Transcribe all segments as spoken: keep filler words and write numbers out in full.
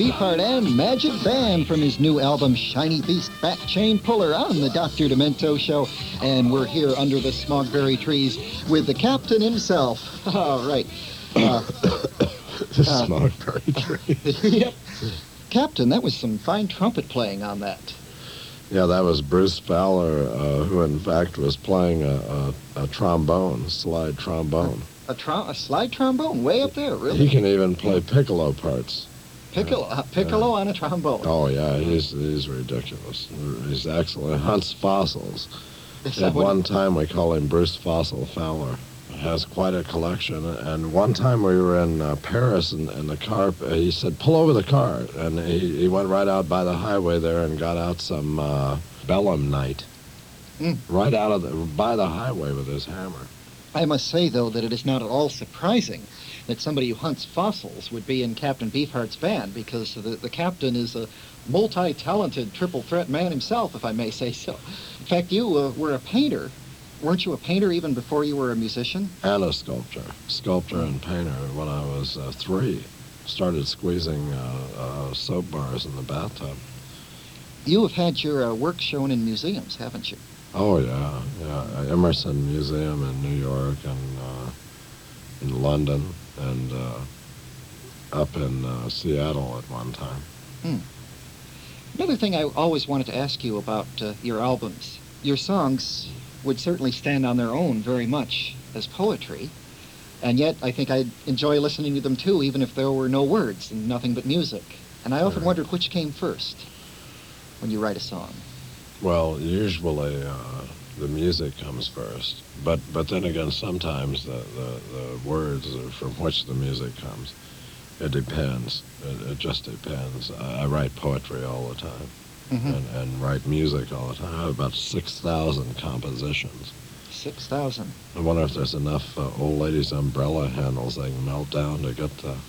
Beefheart and Magic Band from his new album, Shiny Beast Back Chain Puller, on the Doctor Demento Show. And we're here under the smogberry trees with the captain himself. All right. Uh, the uh, smogberry trees. Yep. Captain, that was some fine trumpet playing on that. Yeah, that was Bruce Fowler, uh, who in fact was playing a, a, a trombone, a slide trombone. A, a, trom- a slide trombone, way up there, really? He can even play piccolo parts. Piccolo, uh, piccolo uh, on a trombone. Oh yeah, he's he's ridiculous. He's excellent. Hunts fossils. At one time, we call him Bruce Fossil Fowler. Has quite a collection. And one time we were in uh, Paris, and, and the car, uh, he said, pull over the car. And he, he went right out by the highway there and got out some uh, Belemnite. Mm. Right out of the, by the highway with his hammer. I must say, though, that it is not at all surprising that somebody who hunts fossils would be in Captain Beefheart's band, because the, the captain is a multi-talented triple threat man himself, if I may say so. In fact, you uh, were a painter. Weren't you a painter even before you were a musician? And a sculptor. Sculptor and painter when I was uh, three. Started squeezing uh, uh, soap bars in the bathtub. You have had your uh, work shown in museums, haven't you? Oh, yeah. yeah. Emerson Museum in New York, and uh, in London, and uh, up in uh, Seattle at one time. Hmm. Another thing I always wanted to ask you about uh, your albums. Your songs would certainly stand on their own very much as poetry, and yet I think I'd enjoy listening to them too, even if there were no words and nothing but music. And I often wondered which came first when you write a song. Well, usually uh, the music comes first, but but then again, sometimes the, the, the words are from which the music comes. It depends. It, it just depends. I, I write poetry all the time. Mm-hmm. and, and write music all the time. I have about six thousand compositions. six thousand? I wonder if there's enough uh, old ladies' umbrella handles they can melt down to get the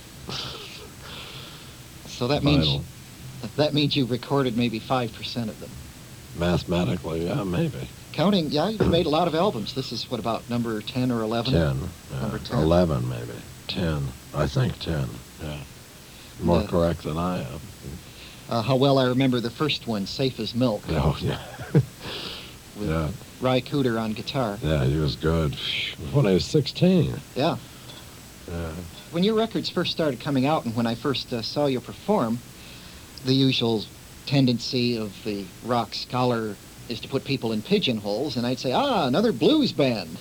So that final. means that means you've recorded maybe five percent of them. Mathematically, yeah, maybe. Counting, yeah, you've made a lot of albums. This is, what, about number ten or eleven? ten. Yeah. Number ten. eleven, maybe. ten. I think ten, yeah. More uh, correct than I am. Uh, how well I remember the first one, Safe as Milk. Oh, yeah. With yeah. Ry Cooder on guitar. Yeah, he was good. When he was sixteen. Yeah. Yeah. When your records first started coming out, and when I first uh, saw you perform, the usual tendency of the rock scholar is to put people in pigeonholes, and I'd say, ah, another blues band.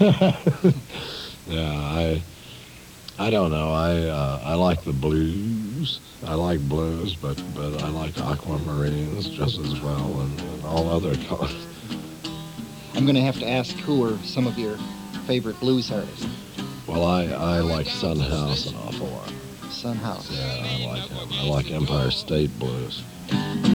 Yeah, I... I don't know. I uh, I like the blues. I like blues, but, but I like aquamarines just as well, and, and all other colors. I'm going to have to ask, who are some of your favorite blues artists? Well, I, I like Son House an awful lot. Son House. Yeah, I like him. I like Empire State Blues.